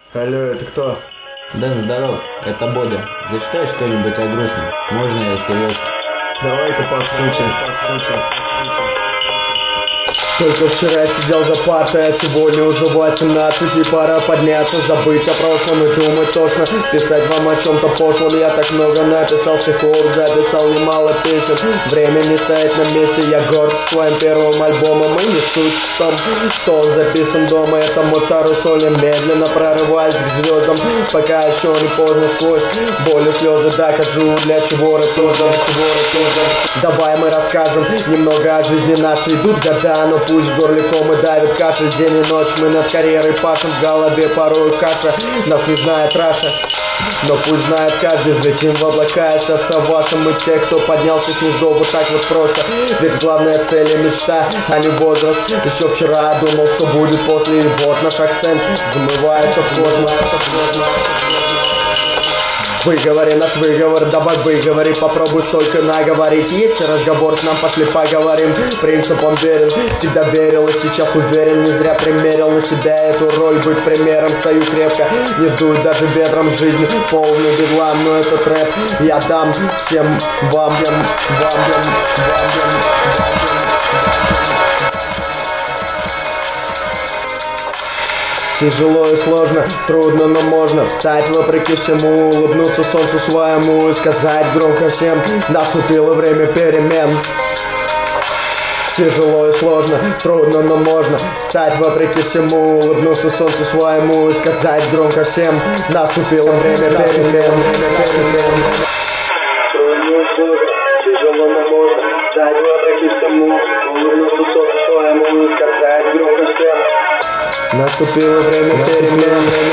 Алло, это кто? Дэн, здоров, это Бодя. Зачитай что-нибудь о грустном. Можно я серьезки? Давай-ка по сути. Только вчера сидел за партой, а сегодня уже 18. И пора подняться, забыть о прошлом и думать тошно. Писать вам о чем-то пошлом, я так много написал стихов, записал немало песен. Время не стоит на месте, я горд своим первым альбомом. И не суть в том, что он записан дома. Это мой второй сольник, медленно прорываясь к звездам, пока еще не поздно. Сквозь боль и слезы докажу, для чего рассуждал. Давай мы расскажем немного о жизни нашей. Идут года, но пусть в горле комы давит кашель. День и ночь мы над карьерой пашем, в голове порой каша. Нас не знает Раша, но пусть знает каждый. Взлетим в облака и сердца вашим. Мы те, кто поднялся с низов вот так вот просто. Ведь главная цель и мечта, а не возраст. Еще вчера думал, что будет после. И вот наш акцент замывается в космос. Выговори наш выговор, давай выговори, попробуй столько наговорить. Есть разговор, к нам пошли поговорим. Принцип он верен, всегда верил и сейчас уверен. Не зря примерил на себя эту роль, быть примером. Стою крепко, не сдует даже ветром жизни. Полный бедлам, но этот рэп я дам всем вам. Тяжело и сложно, трудно, но можно встать вопреки всему, улыбнуться солнцу своему и сказать громко всем: наступило время перемен. Тяжело и сложно, трудно, но можно встать вопреки всему, улыбнуться солнцу своему и сказать громко всем: наступило время перемен. Трудно и сложно, тяжело, но можно встать вопреки всему, улыбнуться солнцу своему и сказать громко всем: наступило время перемен.